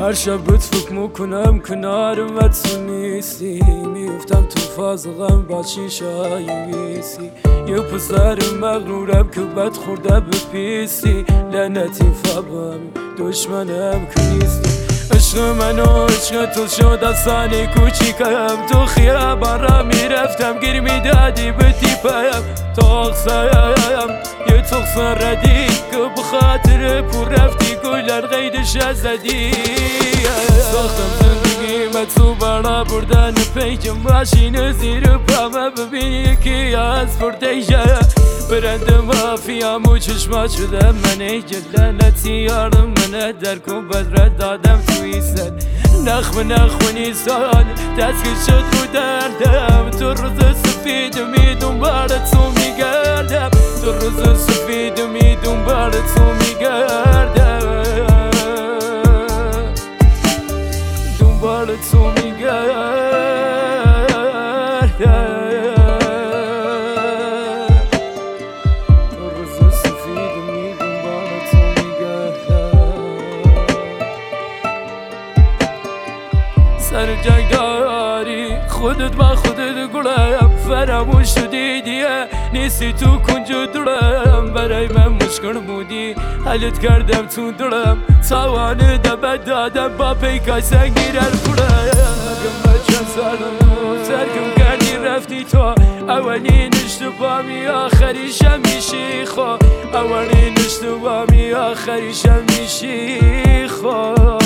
هر شب بهت فکر میکنم کنارم و تو نیستی، میفتم تو فاز غم با چیشای ویسی. یه پسر مغرورم که بد خورده به پیسی، لعنتی فبم دشمنم که نیستی. عشق من و عشق تو شد افسانه کوچیکم، تو خیابان را میرفتم گیر میدادی به تیپم. تقصیم یه تقصر ردی که بخاطر پر رفتی گلر غیرش زدی. ساختم زندگی تو برا بردن پیک ماشین زیر پامه، ببینی که از پرتیجه برند مافیام و چشما شده منه جلنتی یارم منه در کن بدر دادم توی سر نخم نیسان دست شد رو دردم. تو روز سفید می دنبال تو میگردم، تو روز سفید می دنبال تو میگردم، دنبال تو میگردم. سر جنگ داری خودت با خودت گلم، فراموش شدی دیگه نیستی تو کنج دلم. برای من مشکل بودی حلت کردم تو دلم، توانه دبت دادم با پیکای سنگیر الکلم. اگه چند سالم ترکم کردی رفتی تو، اولین اشتباهی آخریشم میشی خو، اولین اشتباهی آخریشم میشی خو.